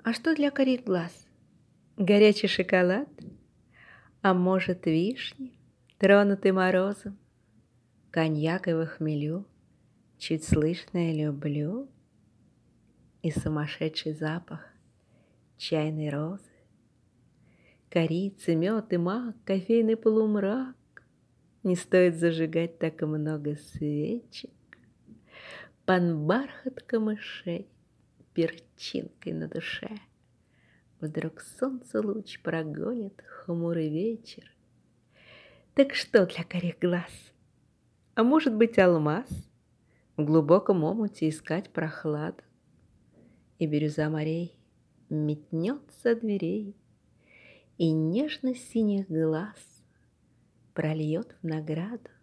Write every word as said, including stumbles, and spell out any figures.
А что для карих глаз? Горячий шоколад? А может, вишни, тронутый морозом? Коньяк и во хмелю, чуть слышное люблю, и сумасшедший запах чайной розы, корицы, мед и мак, кофейный полумрак. Не стоит зажигать так много свечек. Пан бархат камышей, перчинкой на душе. Вдруг солнце луч прогонит хмурый вечер. Так что для карих глаз? А может быть, алмаз? В глубоком омуте искать прохладу, и бирюза морей метнется от дверей, и нежность синих глаз прольет в награду